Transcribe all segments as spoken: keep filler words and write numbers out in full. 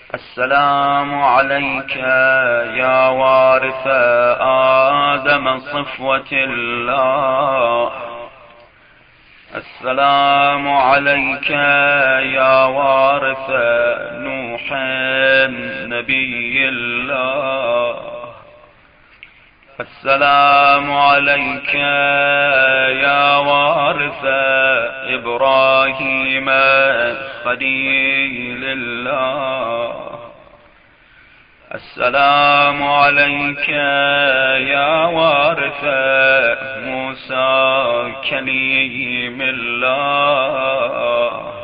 السلام عليك يا وارث آدم صفوة الله. السلام عليك يا وارث نوح نبي الله. السلام عليك يا وارث إبراهيم خليل الله. السلام عليك يا وارث موسى كليم الله.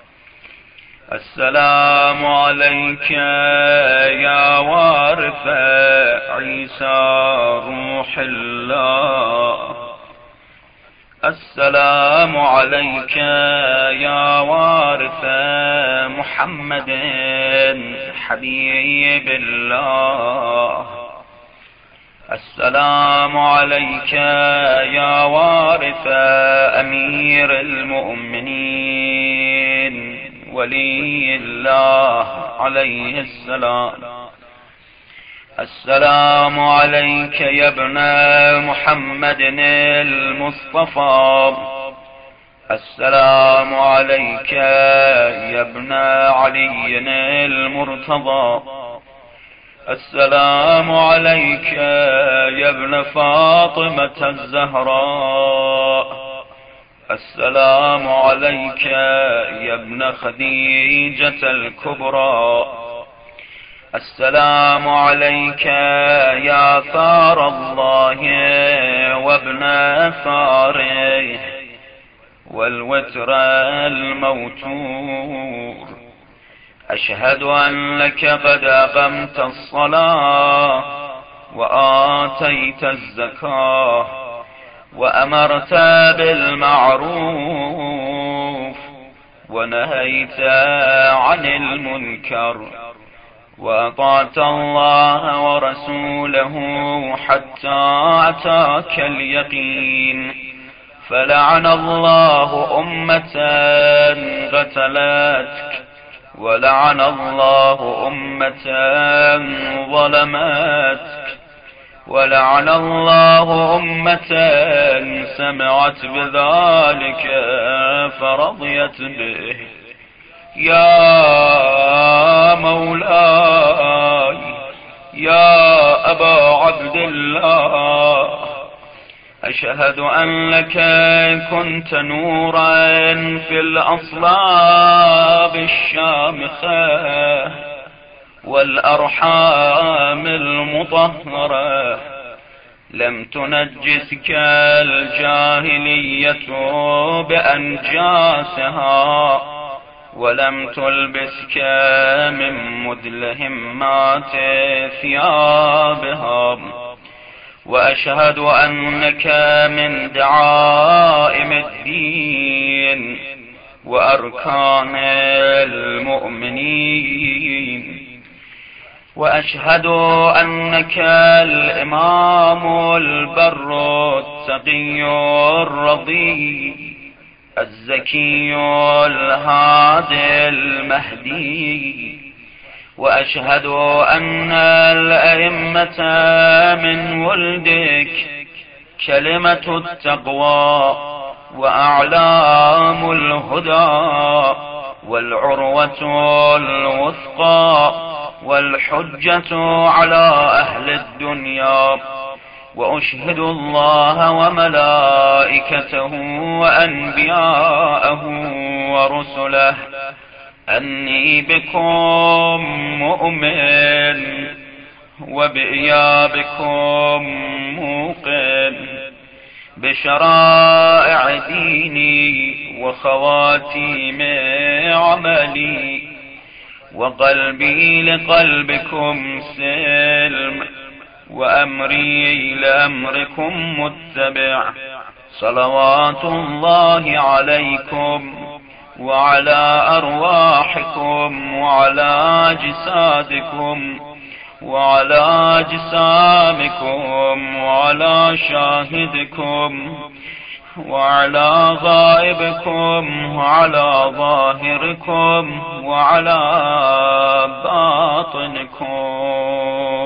السلام عليك يا وارث عيسى روح الله. السلام عليك يا وارث محمد حبيب الله. السلام عليك يا وارث أمير المؤمنين ولي الله عليه السلام. السلام عليك يا ابن محمد المصطفى. السلام عليك يا ابن علي المرتضى. السلام عليك يا ابن فاطمة الزهراء. السلام عليك يا ابن خديجة الكبرى. السلام عليك يا ثار الله وابن ثاره والوتر الموتور. أشهد أن لك قد أقمت الصلاة وآتيت الزكاة وأمرت بالمعروف ونهيت عن المنكر وأطعت الله ورسوله حتى أتاك اليقين. فلعن الله أمة قتلتك ولعن الله أمة ظلمتك ولعن الله أمة سمعت بذلك فرضيت به. يا مولاي يا أبا عبد الله، أشهد أن لك كنت نورا في الأصلاب الشامخة والأرحام المطهرة. لم تنجسك الجاهلية بأنجاسها ولم تلبسك من مدلهمات ثيابها. وأشهد أنك من دعائم الدين وأركان المؤمنين. وأشهد أنك الإمام البر التقي الرضي الزكي الهادي المهدي. وأشهد أن الأئمة من ولدك كلمة التقوى وأعلام الهدى والعروة الوثقى والحجة على أهل الدنيا. وأشهد الله وملائكته وأنبياءه ورسله أني بكم مؤمن وبإيابكم موقن بشرائع ديني وخواتيم عملي. وقلبي لقلبكم سلم وأمري لأمركم متبع. صلوات الله عليكم وعلى أرواحكم وعلى أجسادكم وعلى أجسامكم وعلى شاهدكم وعلى غائبكم وعلى ظاهركم وعلى باطنكم